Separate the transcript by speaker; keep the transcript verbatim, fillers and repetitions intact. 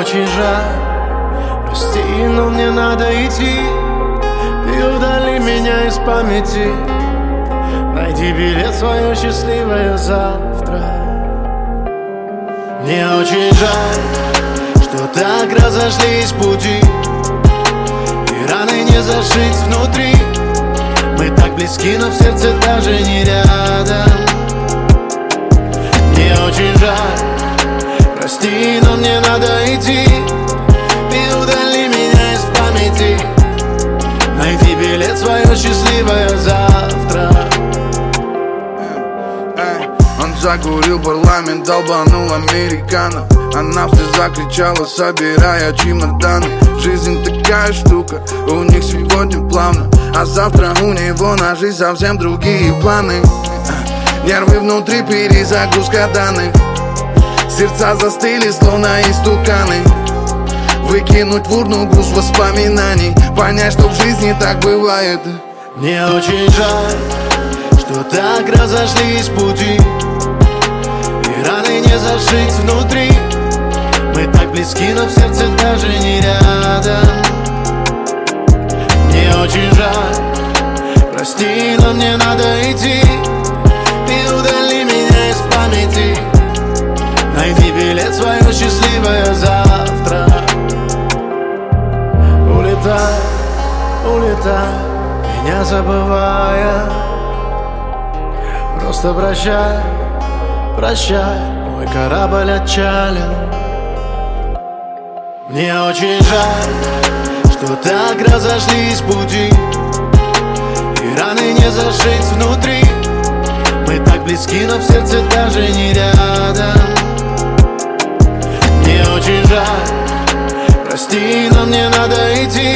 Speaker 1: очень жаль, прости, но мне надо идти. Ты удали меня из памяти. Найди билет в свое счастливое завтра. Мне очень жаль, что так разошлись пути, и раны не зашить внутри. Мы так близки, но в сердце даже не рядом. Мне очень жаль, прости, но мне надо идти. Ты удали меня из памяти. Найди билет в свое счастливое завтра.
Speaker 2: Он закурил парламент, долбанул американо. Она в слезах кричала, собирая чемоданы. Жизнь такая штука, у них сегодня плавно, а завтра у него на жизнь совсем другие планы. Нервы внутри, перезагрузка данных. Сердца застыли, словно истуканы. Выкинуть в урну груз воспоминаний, понять, что в жизни так бывает.
Speaker 1: Мне очень жаль, что так разошлись пути, и раны не зашить внутри. Мы так близки, но в сердце даже не рядом. Мне очень жаль, прости, но мне надо идти. Ты удали меня из памяти. Найди билет в свое счастливое завтра. Улетай, улетай, меня забывая. Просто прощай, прощай, мой корабль отчалил. Мне очень жаль, что так разошлись пути, и раны не зашить внутри. Мы так близки, но в сердце даже не рядом. Мне очень жаль, прости, но мне надо идти.